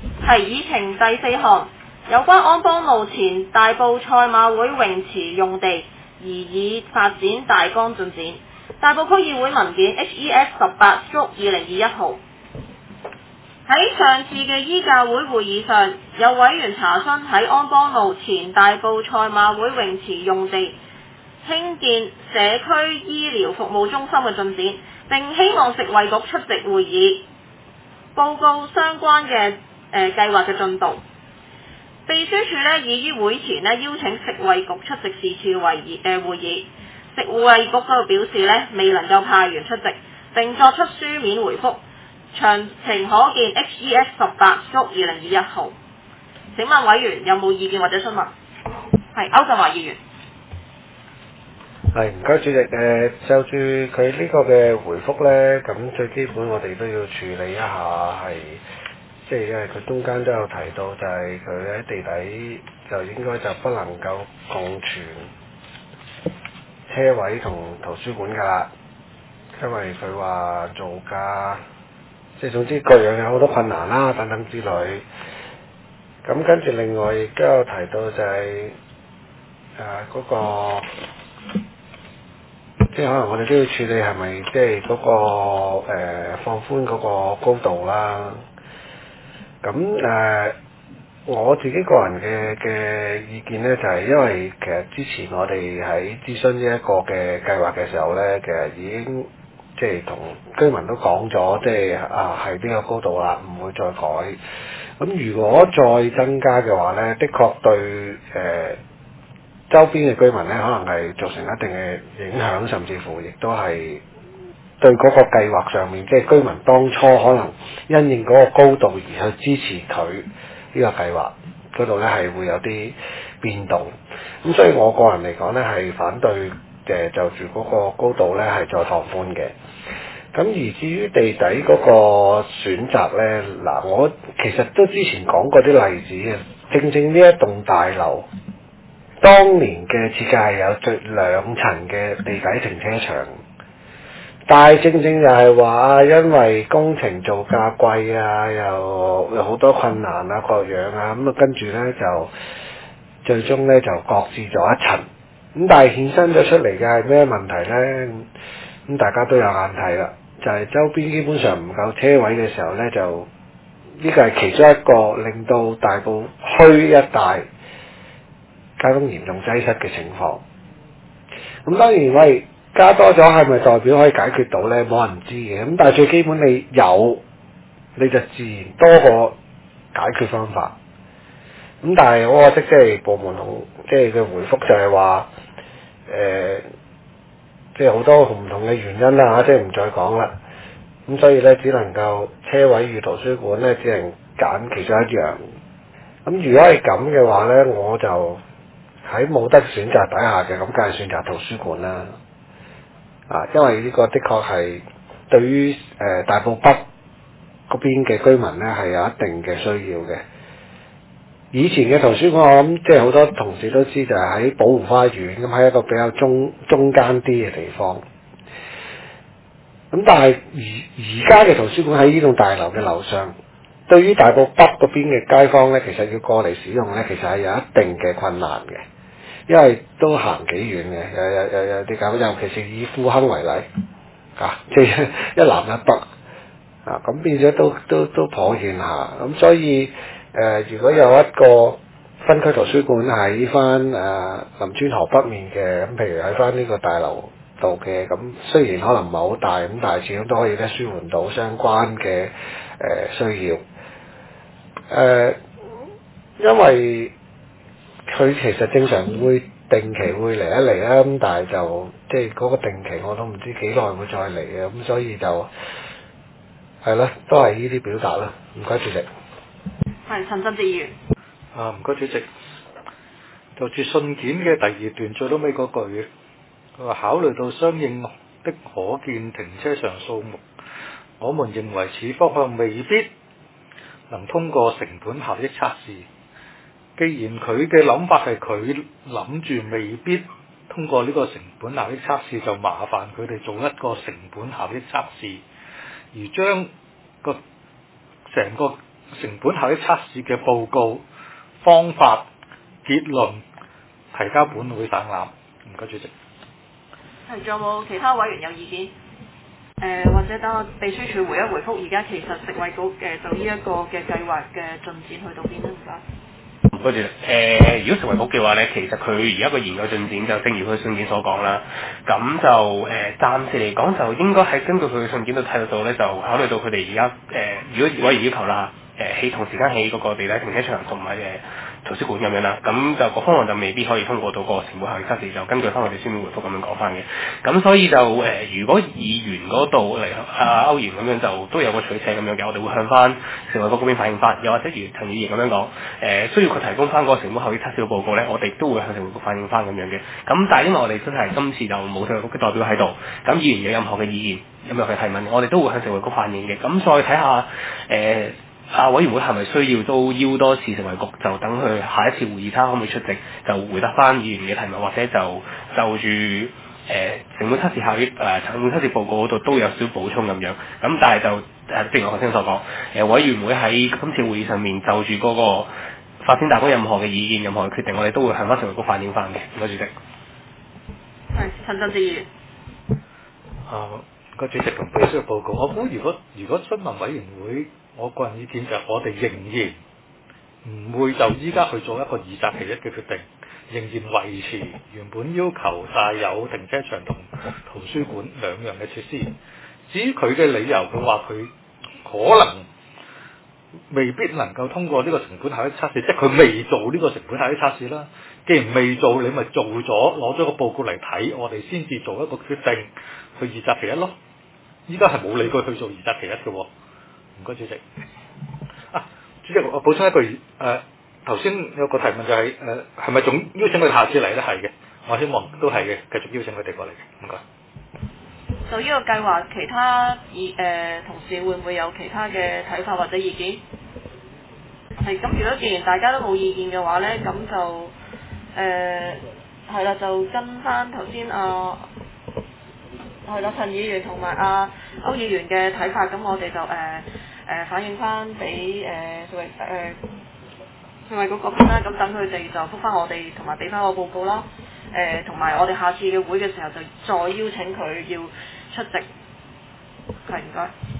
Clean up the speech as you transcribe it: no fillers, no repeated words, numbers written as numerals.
提議程第4項，有關安邦路前大埔賽馬會泳池用地擬議發展大綱進展。大埔區議會文件 HES18/2021 號。喺上次嘅醫教會會議上，有委員查詢喺安邦路前大埔賽馬會泳池用地興建社區醫療服務中心嘅進展，並希望食衛局出席會議，報告相關嘅計劃嘅進度。秘書處已於會前邀請食衛局出席是次會議，食衛局嗰度表示未能夠派員出席，並作出書面回覆。詳情可見 HES18/2021 號。請問委員有冇意見或者詢問？係歐振華議員。 係唔該主席，就住佢呢個嘅回覆呢，咁最基本我哋都要處理一下係，即係因為佢中間都有提到，就係佢喺地底就應該就不能夠共存車位同圖書館㗎啦，因為佢話造價，即係總之各樣有好多困難啦等等之類。咁跟住另外亦都有提到就係嗰個。即係可能我哋都要處理係咪即係嗰個放寬嗰個高度啦。咁我自己個人嘅意見咧，就係因為其實之前我哋喺諮詢呢一個嘅計劃嘅時候咧，其實已經即係同居民都講咗，即係係呢個高度啦，唔會再改。咁如果再增加嘅話咧，的確對周邊嘅居民咧，可能係造成一定嘅影響，甚至乎亦都係對嗰個計劃上面，即係居民當初可能因應嗰個高度而去支持佢呢個計劃嗰度咧，係會有啲變動。咁所以我個人嚟講咧，係反對就住嗰個高度咧係再放寬嘅。咁而至於地底嗰個選擇咧，嗱我其實都之前講過啲例子嘅，正正呢一棟大樓。當年嘅設計係有最2層嘅地底停車場，但係正正就係話因為工程造價貴啊，又有好多困難啊各樣啊，咁跟住咧就最終咧就擱置咗一層。咁但係衍生咗出嚟嘅係咩問題咧？咁大家都有眼睇啦，就係周邊基本上唔夠車位嘅時候咧，就呢個係其中一個令到大埔區一帶交通嚴重擠塞嘅情況。咁當然喂加多咗係咪代表可以解決到呢？冇人知嘅。咁但係最基本你有你就自然多個解決方法。咁但係我覺得即係部門同即係嘅回覆就係話即係好多唔同嘅原因啦，即係唔再講啦。咁所以呢，只能夠車位與圖書館呢，只能揀其中一樣。咁如果係咁嘅話呢，我就喺冇得選擇底下嘅，咁梗係選擇圖書館啦。因為呢個的確係對於大埔北嗰邊嘅居民呢係有一定嘅需要嘅。以前嘅圖書館我諗即係好多同事都知，就係喺寶湖花園咁，喺一個比較中間啲嘅地方。咁但係而家嘅圖書館喺呢棟大樓嘅樓上，對於大埔北嗰邊嘅街坊呢，其實要過嚟使用呢，其實係有一定嘅困難嘅。因為都行幾遠嘅，有啲咁，尤其是以富亨為例，即係一南一北，咁變咗都頗遠下。咁所以如果有一個分區圖書館喺翻林村河北面嘅，咁譬如喺翻呢個大樓度嘅，咁雖然可能唔係好大，咁但係始終都可以咧舒緩到相關嘅需要。因為佢其實正常會定期會嚟一嚟啦，咁但係就即係嗰個定期我都唔知幾耐會再嚟嘅，咁所以就係啦，都係呢啲表達啦。唔該主席。 係陳振志議員。 唔該主席。就住信件嘅第2段最尾嗰句，佢話考慮到相應的可見停車場數目，我們認為此方向未必能通過成本效益測試。既然佢嘅諗法係佢諗住未必通過呢個成本效益測試，就麻煩佢哋做一個成本效益測試，而將成個成本效益測試嘅報告、方法、結論提交本會省覽。唔該，主席。 係，仲有冇其他委員有意見？或者等我秘書處回一回覆，而家其實食衞局就呢一個嘅計劃嘅進展去到邊咧？唔該。 唔該住。如果食衞局嘅話咧，其實佢而家個研究進展就正如佢信件所講啦。咁就暫時嚟講就應該係根據佢嘅信件度睇到咧，就考慮到佢哋而家如果委員要求啦起同時間起嗰個地底停車場同埋圖書館咁樣啦，咁就個方案就未必可以通過到個成本效益測試，就根據翻我哋書面回覆咁樣講翻嘅。咁所以就如果議員嗰度嚟歐議員咁樣就都有個取捨咁樣嘅，我哋會向翻食衞局嗰邊反映翻，又或者如陳議員咁樣講，需要佢提供翻個成本效益測試嘅報告咧，我哋都會向食衞局反映翻咁樣嘅。咁但係因為我哋真係今次就冇食衞局嘅代表喺度，咁議員有任何嘅意見、有任何嘅提問，我哋都會向食衞局反映嘅。咁再睇下委員會係咪需要都邀多次食衞局，就等佢下一次會議睇下可唔可以出席，就回答翻議員嘅提問，或者就住成本測試效益成本測試報告嗰度都有少少補充咁樣。咁但係就正如我頭先所講，委員會喺今次會議上面就住嗰個發展大綱任何嘅意見、任何嘅決定，我哋都會向翻食衞局反映翻嘅。唔該主席。 係陳振志議員。 個主席同秘書嘅報告，我估如果詢問委員會，我個人意見就係我哋仍然唔會就依家去做一個二擇其一嘅決定，仍然維持原本要求帶有停車場同圖書館兩樣嘅設施。至於佢嘅理由，佢話佢可能未必能夠通過呢個成本效益測試，即係佢未做呢個成本效益測試啦。既然未做，你咪做咗攞咗個報告嚟睇，我哋先至做一個決定去二擇其一咯。依家係冇理據去做二擇其一嘅喎。唔該，主席。主席，我補充一句，頭先有個提問就係係咪仲邀請佢下次嚟咧？係嘅，我希望都係嘅，繼續邀請佢哋過嚟嘅。唔該。 就呢個計劃，其他同事會唔會有其他嘅睇法或者意見？係咁，如果既然大家都冇意見嘅話咧，咁就係啦，就跟翻頭先係啦，陳議員同埋歐議員嘅睇法，咁我哋就反映翻俾食衞局嗰邊啦，咁等佢哋就覆翻我哋，同埋俾翻個報告啦。同埋我哋下次嘅會嘅時候，就再邀請佢要出席。係，唔該。